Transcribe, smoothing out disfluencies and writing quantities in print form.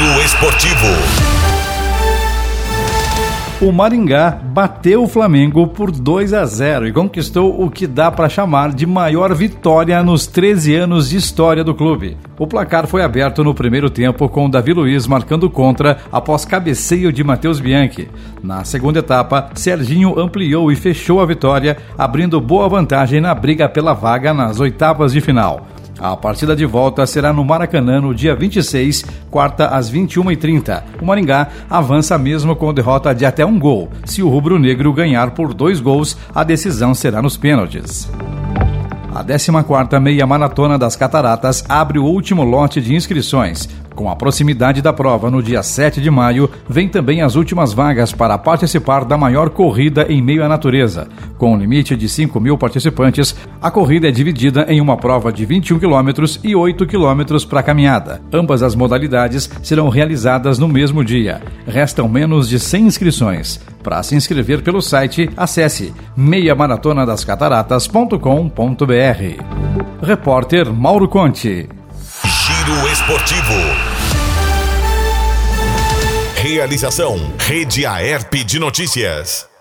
Giro Esportivo. O Maringá bateu o Flamengo por 2-0 e conquistou o que dá para chamar de maior vitória nos 13 anos de história do clube. O placar foi aberto no primeiro tempo com Davi Luiz marcando contra após cabeceio de Matheus Bianchi. Na segunda etapa, Serginho ampliou e fechou a vitória, abrindo boa vantagem na briga pela vaga nas oitavas de final. A partida de volta será no Maracanã no dia 26, quarta às 21h30. O Maringá avança mesmo com derrota de até um gol. Se o rubro-negro ganhar por 2 gols, a decisão será nos pênaltis. A 14ª Meia Maratona das Cataratas abre o último lote de inscrições. Com a proximidade da prova no dia 7 de maio, vem também as últimas vagas para participar da maior corrida em meio à natureza. Com um limite de 5.000 participantes, a corrida é dividida em uma prova de 21 km e 8 km para caminhada. Ambas as modalidades serão realizadas no mesmo dia. Restam menos de 100 inscrições. Para se inscrever pelo site, acesse meiamaratonadascataratas.com.br. Repórter Mauro Conte. Giro Esportivo. Realização: Rede Aerp de Notícias.